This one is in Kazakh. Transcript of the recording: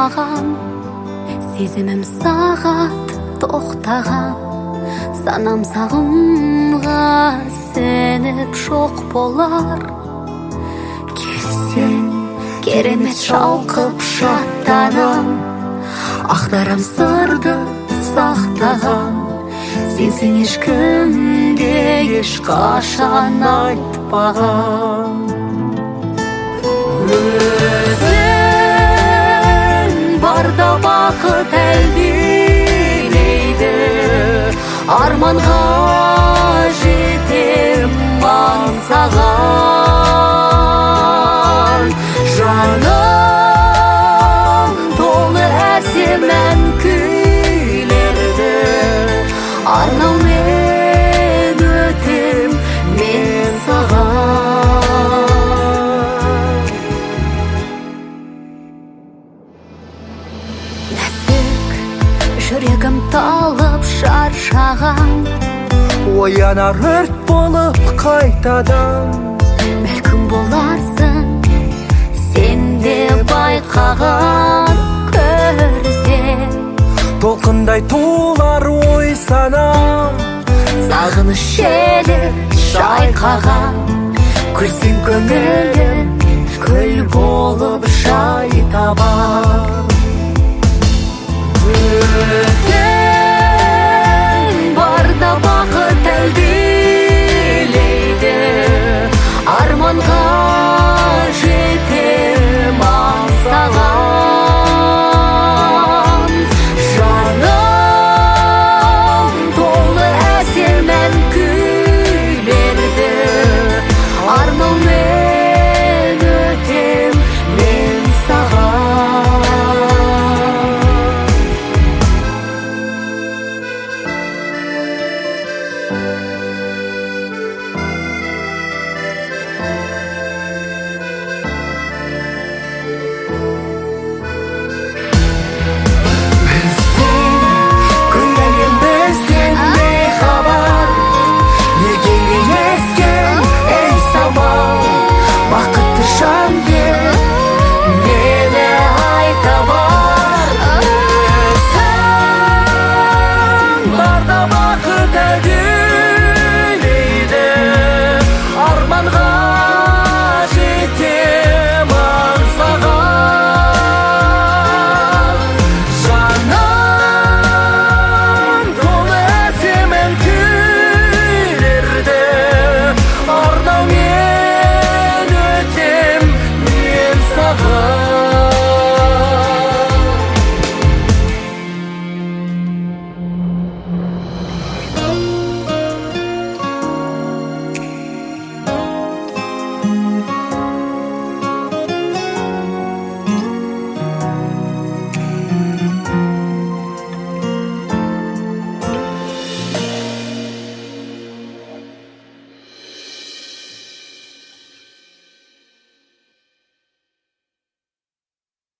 маған, сезімім сағат тоқтаған, санам сағымға сеніп жоқ болар. Келсең керемет шалқып шаттанам, ақтарам сырды сақтаған, сенсең ешкімге ешқашан айтпаған. Өзің барда бақыт әлдилейді, арманға жетем аңсаған. Жаным толы әсем ән күйлерді, арнаумен өтем мен саған. Нәзік жүрегім талып шаршаған, оянар өрт болып қайтадан. бәлкім боларсың сен де байқаған, көрсең Толқындай тулар ой санам, сағыныш желі шайқаған. Күлсең көңілің күл болып жай табар. Өзің